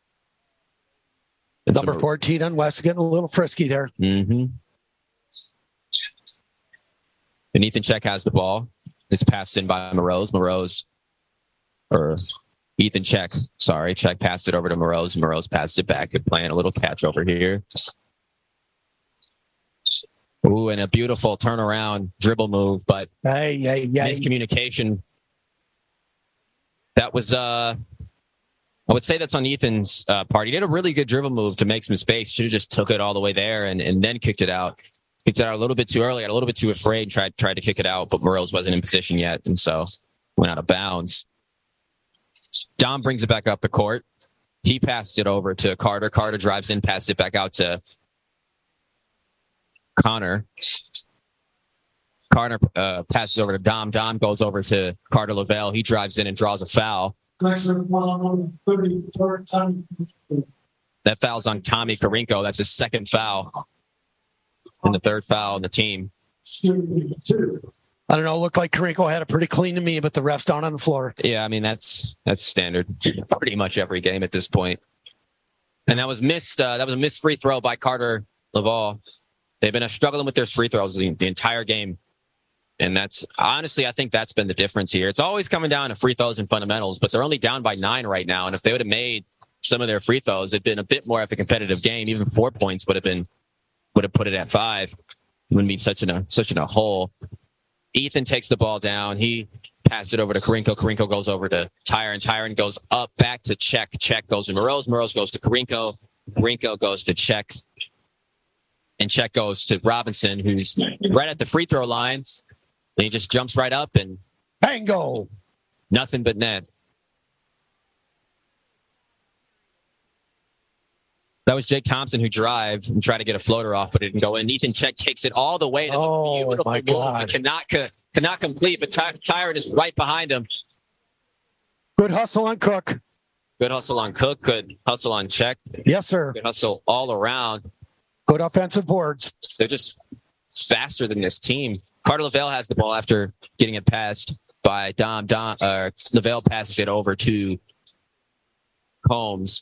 It's Number a, fourteen on West getting a little frisky there. Mm-hmm. And Ethan Check has the ball. It's passed in by Moroz. Moroz, or Ethan Check, sorry. Check passed it over to Moroz. Moroz passed it back. Good playing a little catch over here. Ooh, and a beautiful turnaround dribble move, but hey, hey, hey. miscommunication. That was, uh, I would say that's on Ethan's uh, part. He did a really good dribble move to make some space. Should have just took it all the way there and, and then kicked it out. Kicked it out a little bit too early. Got a little bit too afraid. Tried tried to kick it out, but Moroz wasn't in position yet, and so went out of bounds. Dom brings it back up the court. He passed it over to Carter. Carter drives in, passes it back out to Connor. Connor uh, passes over to Dom. Dom goes over to Carter Lavelle. He drives in and draws a foul. That foul's on Tommy Karinko. That's his second foul. And the third foul on the team. I don't know. It looked like Karinko had it pretty clean to me, but the ref's down on the floor. Yeah, I mean, that's that's standard. Pretty much every game at this point. And that was missed. Uh, that was a missed free throw by Carter Laval. They've been uh, struggling with their free throws the, the entire game. And that's, honestly, I think that's been the difference here. It's always coming down to free throws and fundamentals, but they're only down by nine right now. And if they would have made some of their free throws, it'd been a bit more of a competitive game. Even four points would have been, would have put it at five. It wouldn't be such in a, such in a hole. Ethan takes the ball down. He passes it over to Karinko. Karinko goes over to Tyron. Tyron goes up back to Check. Check goes to Moroz. Moroz goes to Karinko. Karinko goes to Check. And Check goes to Robinson, who's right at the free throw line. And he just jumps right up and bingo. Nothing but net. That was Jake Thompson who drived and tried to get a floater off, but it didn't go in. Ethan Check takes it all the way. That's oh, a beautiful my move. God. Cannot, cannot complete, but Ty- Tyron is right behind him. Good hustle on Cook. Good hustle on Cook. Good hustle on Check. Yes, sir. Good hustle all around. Good offensive boards. They're just faster than this team. Carter Lavelle has the ball after getting it passed by Dom. Dom uh, Lavelle passes it over to Combs.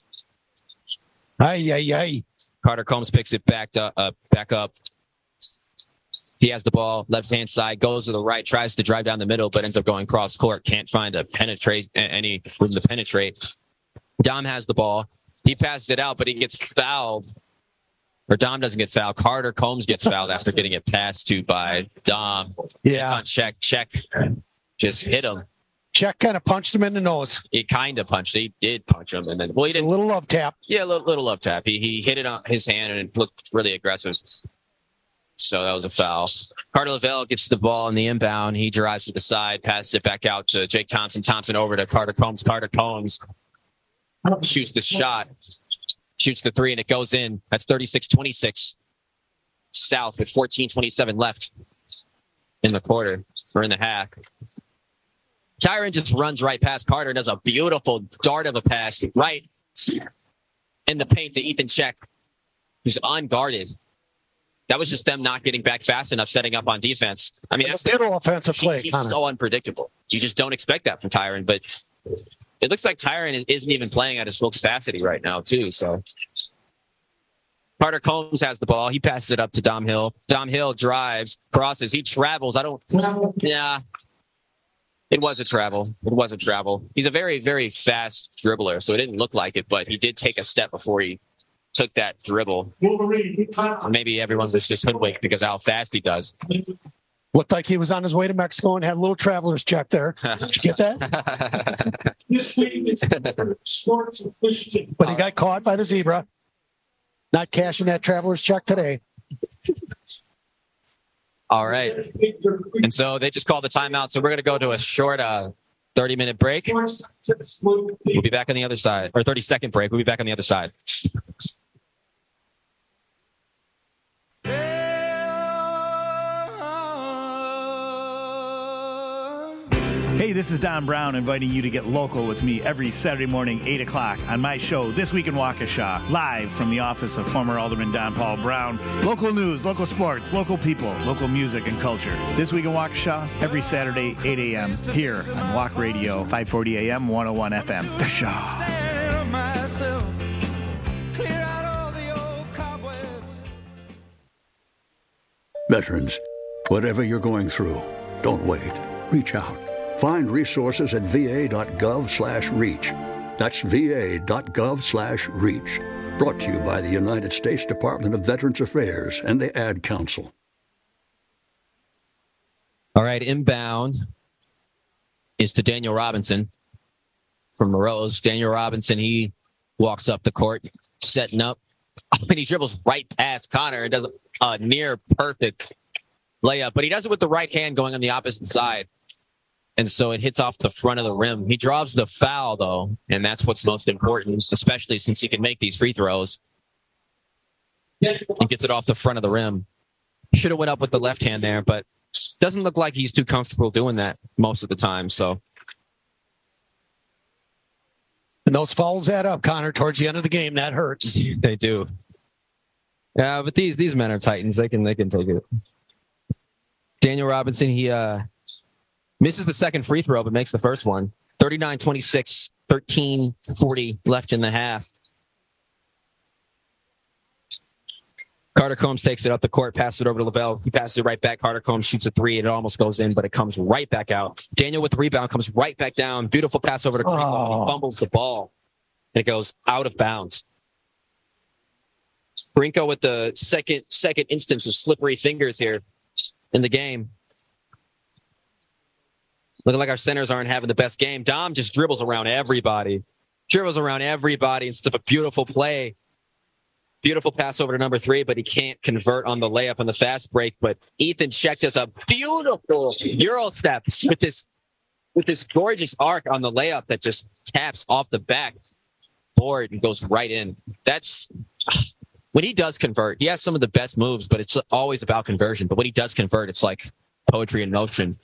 Ay, ay, ay. Carter Combs picks it back up, uh, back up. He has the ball, left-hand side, goes to the right, tries to drive down the middle, but ends up going cross-court. Can't find a penetrate any room to penetrate. Dom has the ball. He passes it out, but he gets fouled. Or Dom doesn't get fouled. Carter Combs gets fouled after getting it passed to by Dom. Yeah. It's on Check. Check just hit him. Check kind of punched him in the nose. He kind of punched. He did punch him, and then well, he did a little love tap. Yeah, a little, little love tap. He he hit it on his hand, and it looked really aggressive. So that was a foul. Carter Lavelle gets the ball in the inbound. He drives to the side, passes it back out to Jake Thompson. Thompson over to Carter Combs. Carter Combs shoots the shot. Shoots the three, and it goes in. That's thirty-six twenty-six South with fourteen twenty-seven left in the quarter, or in the half. Tyron just runs right past Carter and does a beautiful dart of a pass right in the paint to Ethan Check, who's unguarded. That was just them not getting back fast enough, setting up on defense. I mean, that's a little offensive play. He, he's so unpredictable. You just don't expect that from Tyron, but it looks like Tyron isn't even playing at his full capacity right now, too. So Carter Combs has the ball. He passes it up to Dom Hill. Dom Hill drives, crosses. He travels. I don't. Yeah. It was a travel. It was a travel. He's a very, very fast dribbler, so it didn't look like it, but he did take a step before he took that dribble. Maybe everyone was just hoodwinked because of how fast he does. Looked like he was on his way to Mexico and had a little traveler's check there. Did you get that? But he got caught by the zebra. Not cashing that traveler's check today. All right. And so they just called the timeout. So we're going to go to a short uh, thirty-minute break. We'll be back on the other side. Or thirty-second break. We'll be back on the other side. Hey, this is Don Brown inviting you to get local with me every Saturday morning, eight o'clock, on my show, This Week in Waukesha, live from the office of former Alderman Don Paul Brown. Local news, local sports, local people, local music and culture. This Week in Waukesha, every Saturday, eight a.m., here on Walk Radio, five forty a.m., one oh one F M. The Shaw. Veterans, whatever you're going through, don't wait. Reach out. Find resources at va.gov slash reach. That's va.gov slash reach. Brought to you by the United States Department of Veterans Affairs and the Ad Council. All right, inbound is to Daniel Robinson from Morelos. Daniel Robinson, he walks up the court, setting up. And he dribbles right past Connor and does a near perfect layup. But he does it with the right hand going on the opposite side. And so it hits off the front of the rim. He draws the foul, though, and that's what's most important, especially since he can make these free throws. He gets it off the front of the rim. Should have went up with the left hand there, but doesn't look like he's too comfortable doing that most of the time. So, and those fouls add up, Connor, towards the end of the game. That hurts. They do. Yeah, but these these men are Titans. They can they can take it. Daniel Robinson, he uh. misses the second free throw, but makes the first one. thirty-nine twenty-six, thirteen forty left in the half. Carter Combs takes it up the court, passes it over to Lavelle. He passes it right back. Carter Combs shoots a three, and it almost goes in, but it comes right back out. Daniel with the rebound comes right back down. Beautiful pass over to Greenlaw. Oh. He fumbles the ball, and it goes out of bounds. Brinko with the second second instance of slippery fingers here in the game. Looking like our centers aren't having the best game. Dom just dribbles around everybody. Dribbles around everybody instead of a beautiful play. Beautiful pass over to number three, but he can't convert on the layup on the fast break. But Ethan Sheck does a beautiful Euro step with this with this gorgeous arc on the layup that just taps off the back board and goes right in. That's when he does convert. He has some of the best moves, but it's always about conversion. But when he does convert, it's like poetry in motion.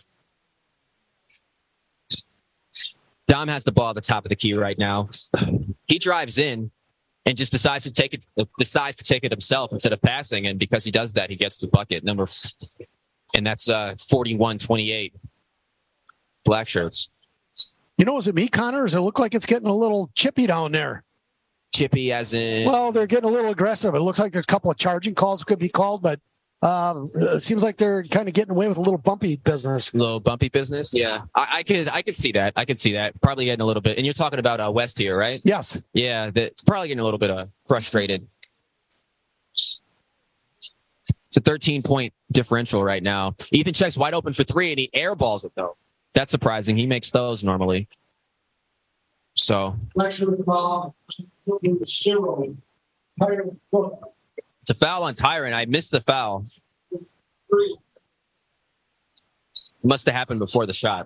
Dom has the ball at the top of the key right now. He drives in and just decides to take it, decides to take it himself instead of passing. And because he does that, he gets the bucket number, and that's uh, forty-one twenty-eight. Black shirts. You know, is it me, Connor? Or does it look like it's getting a little chippy down there? Chippy as in? Well, they're getting a little aggressive. It looks like there's a couple of charging calls could be called, but um, it seems like they're kind of getting away with a little bumpy business. A little bumpy business? Yeah. I, I could I could see that. I could see that. Probably getting a little bit. And you're talking about uh, West here, right? Yes. Yeah, that probably getting a little bit uh, frustrated. It's a thirteen-point differential right now. Ethan Sheck's wide open for three, and he airballs it, though. That's surprising. He makes those normally. So. It's a foul on Tyron. I missed the foul. It must have happened before the shot.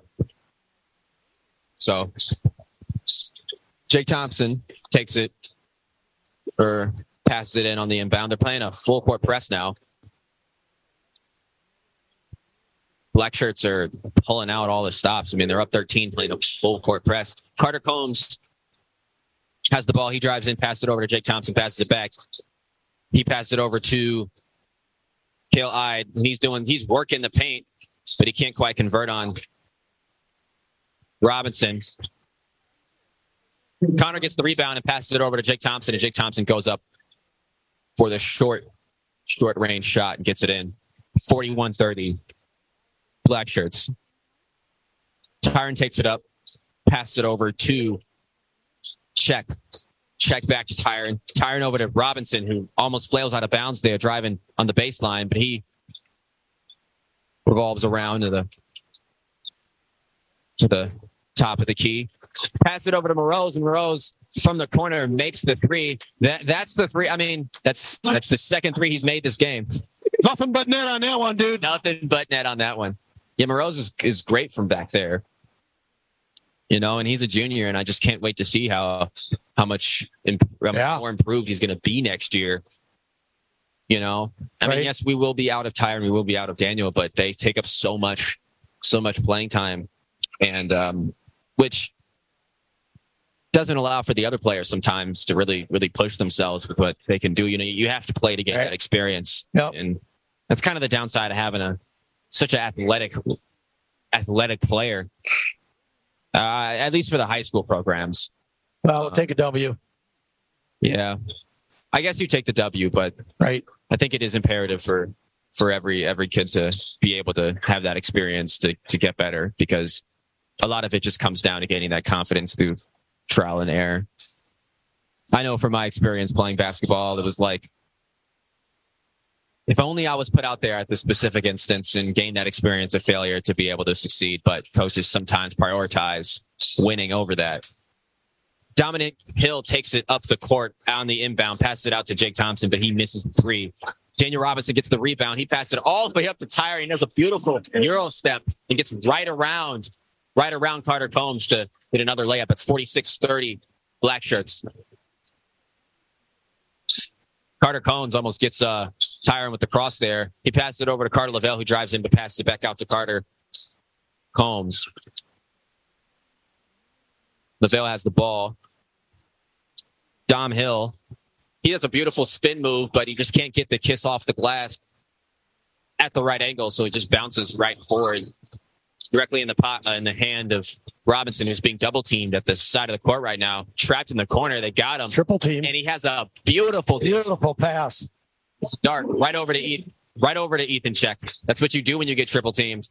So Jake Thompson takes it or passes it in on the inbound. They're playing a full court press now. Black shirts are pulling out all the stops. I mean, they're up thirteen, playing a full court press. Carter Combs has the ball. He drives in, passes it over to Jake Thompson, passes it back. He passed it over to Cale Ide, and he's doing, he's working the paint, but he can't quite convert on Robinson. Connor gets the rebound and passes it over to Jake Thompson, and Jake Thompson goes up for the short, short range shot and gets it in. forty-one thirty. Black shirts. Tyron takes it up, passes it over to Check. Check back to Tyron. Tyron over to Robinson, who almost flails out of bounds there, driving on the baseline, but he revolves around to the to the top of the key. Pass it over to Morose, and Morose from the corner makes the three. That that's the three. I mean, that's that's the second three he's made this game. Nothing but net on that one, dude. Nothing but net on that one. Yeah, Morose is, is great from back there. You know, and he's a junior, and I just can't wait to see how how much, imp- how much Yeah. more improved he's going to be next year. You know, I Right. mean, yes, we will be out of Tyron, we will be out of Daniel, but they take up so much, so much playing time, and um, which doesn't allow for the other players sometimes to really, really push themselves with what they can do. You know, you have to play to get Right. that experience, Yep. and that's kind of the downside of having a such an athletic, athletic player. Uh, at least for the high school programs. Well, we'll take a W. Yeah. I guess you take the W, but right. I think it is imperative for, for every every kid to be able to have that experience to, to get better, because a lot of it just comes down to getting that confidence through trial and error. I know from my experience playing basketball, it was like, if only I was put out there at the specific instance and gained that experience of failure to be able to succeed, but coaches sometimes prioritize winning over that. Dominic Hill takes it up the court on the inbound, passes it out to Jake Thompson, but he misses the three. Daniel Robinson gets the rebound. He passes it all the way up to Tyron. He does a beautiful Euro step and gets right around, right around Carter Combs to hit another layup. It's forty-six thirty, Black Shirts. Carter Combs almost gets uh, Tyron with the cross there. He passes it over to Carter Lavelle, who drives in, but passes it back out to Carter Combs. Lavelle has the ball. Dom Hill. He has a beautiful spin move, but he just can't get the kiss off the glass at the right angle, so he just bounces right forward, directly in the pot, uh, in the hand of Robinson, who's being double teamed at the side of the court right now. Trapped in the corner, they got him. Triple team, and he has a beautiful, beautiful pass. It's dark, right over to Ethan, right over to Ethan Check. That's what you do when you get triple teamed.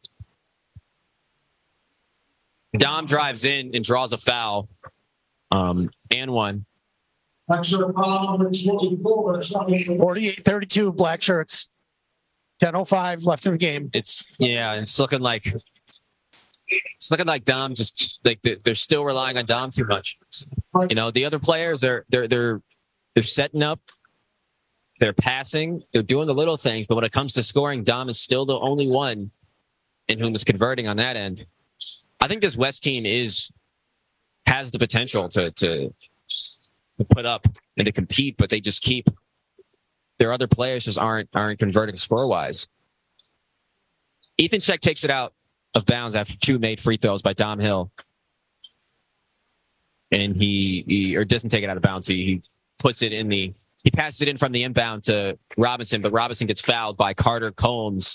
Dom drives in and draws a foul, um, and one. forty-eight thirty-two, Black Shirts. ten oh five left in the game. It's yeah, it's looking like it's looking like Dom just like they're still relying on Dom too much. You know, the other players are they're they're they're setting up, they're passing, they're doing the little things, but when it comes to scoring, Dom is still the only one in whom is converting on that end. I think this West team is has the potential to to to put up and to compete, but they just keep their other players just aren't aren't converting score wise. Ethan Check takes it out of bounds after two made free throws by Dom Hill, and he, he or doesn't take it out of bounds. He, he puts it in the he passes it in from the inbound to Robinson, but Robinson gets fouled by Carter Combs.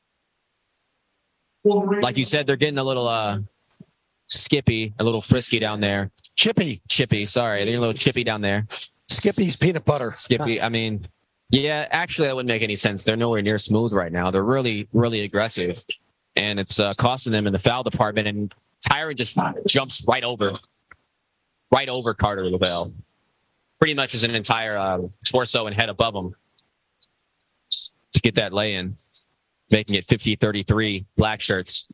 Like you said, they're getting a little uh, skippy, a little frisky down there. Chippy. Chippy, sorry. They're getting a little chippy down there. Skippy's peanut butter. Skippy, I mean, yeah, actually, that wouldn't make any sense. They're nowhere near smooth right now. They're really, really aggressive, and it's uh, costing them in the foul department, and Tyron just jumps right over, right over Carter Lavelle. Pretty much as an entire uh, torso and head above him to get that lay-in, making it fifty thirty-three, Black Shirts.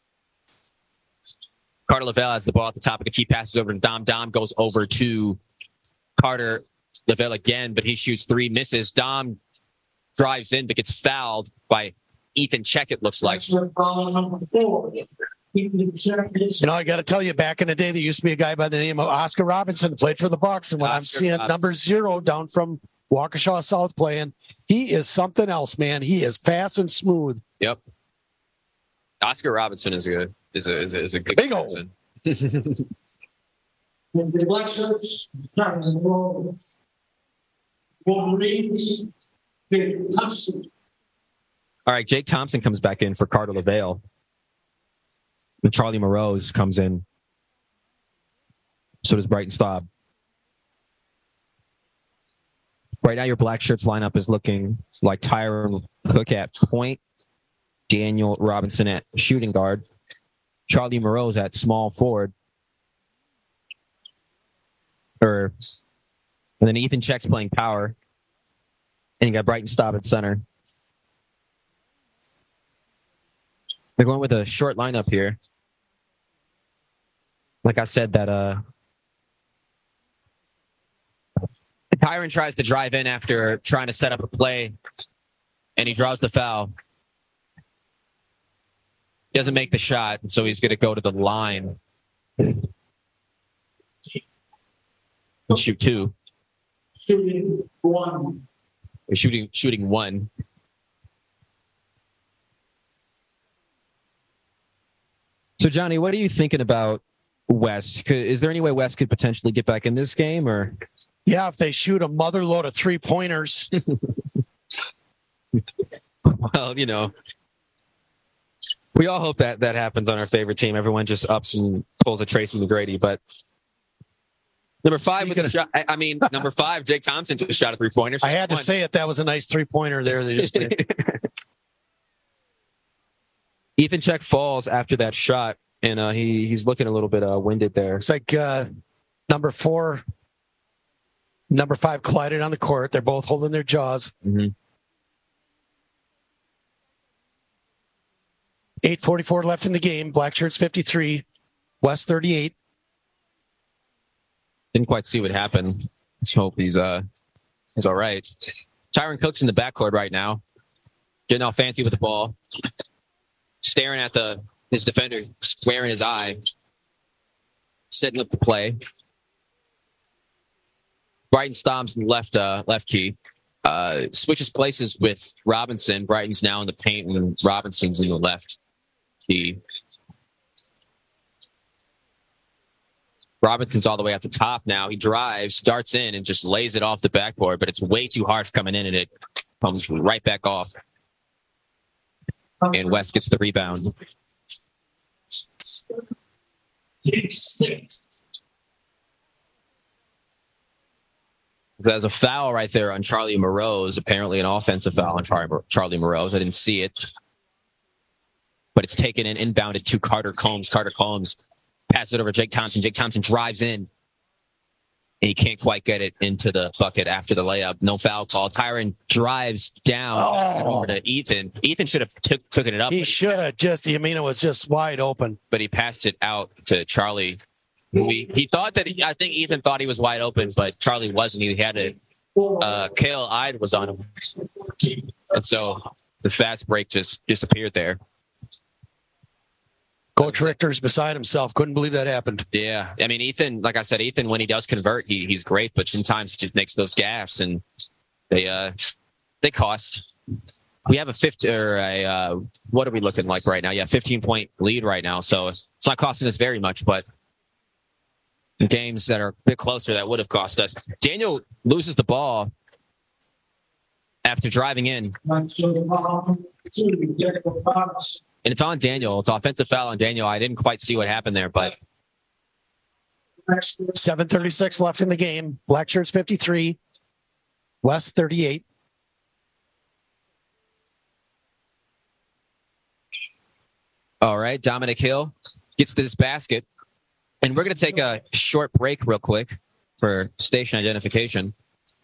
Carter Lavelle has the ball at the top of the key, passes over to Dom. Dom goes over to Carter Lavelle again, but he shoots three, misses. Dom drives in, but gets fouled by Ethan Check, it looks like. You know, I got to tell you, back in the day, there used to be a guy by the name of Oscar Robinson that played for the Bucks, and when Oscar I'm seeing Robinson. number zero down from Waukesha South playing, he is something else, man. He is fast and smooth. Yep. Oscar Robinson is a is a is a, is a good Big old. person. The Black Shirts, Wolverines, Jake Thompson. All right, Jake Thompson comes back in for Carter Lavelle. And Charlie Morose comes in. So does Brighton Staub. Right now, your Black Shirts lineup is looking like Tyron Cook at point, Daniel Robinson at shooting guard, Charlie Moreau's at small forward, or and then Ethan Check's playing power, and you got Brighton Staub at center. They're going with a short lineup here. Like I said, that uh, Tyron tries to drive in after trying to set up a play, and he draws the foul. He doesn't make the shot, so he's going to go to the line and shoot two. Shooting one. Shooting, shooting one. So, Johnny, what are you thinking about West? Is there any way West could potentially get back in this game, or? Yeah, if they shoot a mother load of three pointers. Well, you know, we all hope that that happens on our favorite team. Everyone just ups and pulls a Tracy McGrady. But number five with a shot. I, I mean, number five, Jake Thompson just shot a three pointer. I had to one. say it. That was a nice three pointer there. They just did. Ethan Check falls after that shot, and uh, he he's looking a little bit uh, winded there. It's like uh, number four, number five collided on the court. They're both holding their jaws. Mm-hmm. eight forty-four left in the game. Black Shirts fifty-three, West thirty-eight. Didn't quite see what happened. Let's hope he's uh he's all right. Tyron Cook's in the backcourt right now, getting all fancy with the ball, staring at the his defender, squaring his eye, setting up the play. Brighton Staub's in the left uh, left key. Uh, switches places with Robinson. Brighton's now in the paint, and Robinson's in the left key. Robinson's all the way at the top now. He drives, darts in, and just lays it off the backboard, but it's way too harsh coming in, and it comes right back off. And West gets the rebound. There's a foul right there on Charlie Moreau's, apparently an offensive foul on Charlie Moreau's. I didn't see it. But it's taken and inbounded to Carter Combs. Carter Combs passes it over to Jake Thompson. Jake Thompson drives in, and he can't quite get it into the bucket after the layup. No foul call. Tyron drives down Oh. over to Ethan. Ethan should have took taken it up. He should have just, I mean, it was just wide open. But he passed it out to Charlie. He, he thought that, he, I think Ethan thought he was wide open, but Charlie wasn't. He had it. Uh, Kale Ide was on him. And so the fast break just disappeared there. Coach Richter's beside himself. Couldn't believe that happened. Yeah. I mean, Ethan, like I said, Ethan, when he does convert, he he's great, but sometimes he just makes those gaffes, and they uh they cost. We have a fifty or a uh, what are we looking like right now? Yeah, fifteen point lead right now. So it's not costing us very much, but in games that are a bit closer, that would have cost us. Daniel loses the ball after driving in. And it's on Daniel. It's offensive foul on Daniel. I didn't quite see what happened there, but seven thirty-six left in the game. Black Shirts fifty-three, West thirty-eight. all right, Dominic Hill gets this basket. And we're going to take a short break real quick for station identification.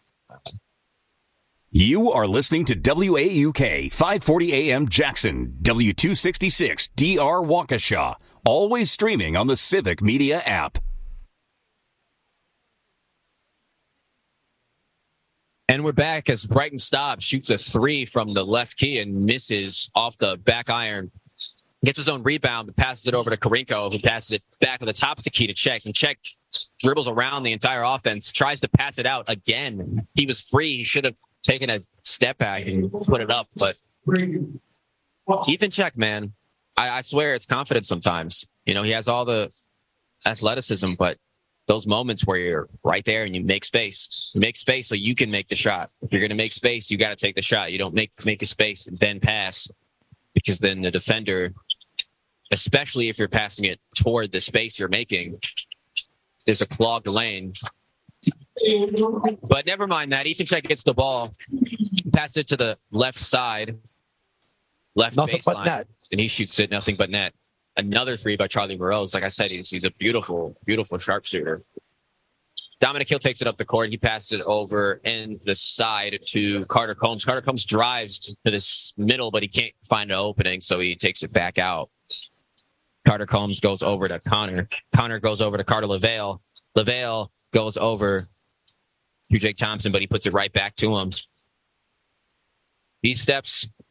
You are listening to W A U K five forty A M Jackson, W two sixty-six D R Waukesha, always streaming on the Civic Media app. And we're back as Brighton Staub shoots a three from the left key and misses off the back iron. Gets his own rebound, but passes it over to Karinko, who passes it back at the top of the key to Check. And Check dribbles around the entire offense, tries to pass it out again. He was free. He should have taken a step back and put it up. But Ethan Check, man, I, I swear it's confidence sometimes. You know, he has all the athleticism, but those moments where you're right there and you make space, you make space so you can make the shot. If you're going to make space, you got to take the shot. You don't make, make a space and then pass, because then the defender, especially if you're passing it toward the space you're making, there's a clogged lane But never mind that. Ethan Check gets the ball, passes it to the left side, left Nothing but baseline, net. and he shoots it. Nothing but net. Another three by Charlie Moroz. Like I said, he's, he's a beautiful, beautiful sharpshooter. Dominic Hill takes it up the court. He passes it over in the side to Carter Combs. Carter Combs drives to this middle, but he can't find an opening, so he takes it back out. Carter Combs goes over to Connor. Connor goes over to Carter LaVale. LaVale goes over to Jake Thompson, but he puts it right back to him. He steps